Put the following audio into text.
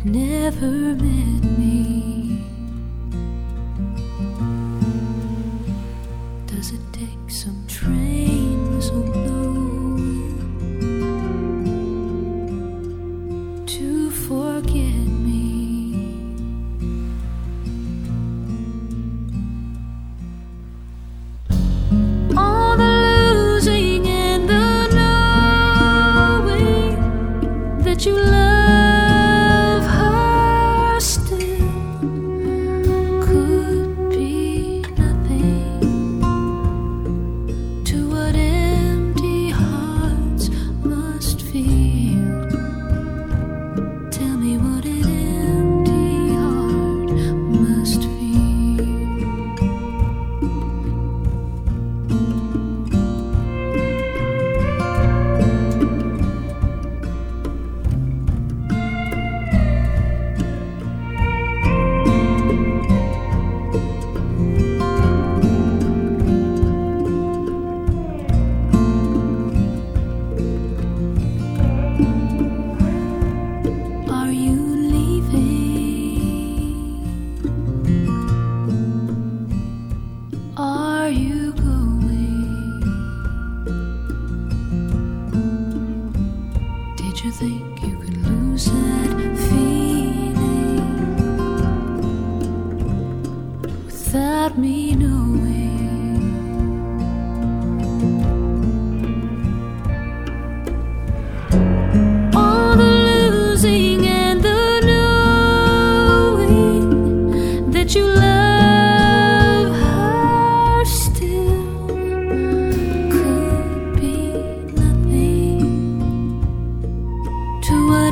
never met me. Does it take some train whistle blowing to forget me? All the losing and the knowing that you love her still could be nothing to what empty hearts must feel. Tell me what an empty heart must feel. Are you leaving? Are you going? Did you think you could lose that feeling without me knowing? All the losing and the knowing that you love her still could be nothing to what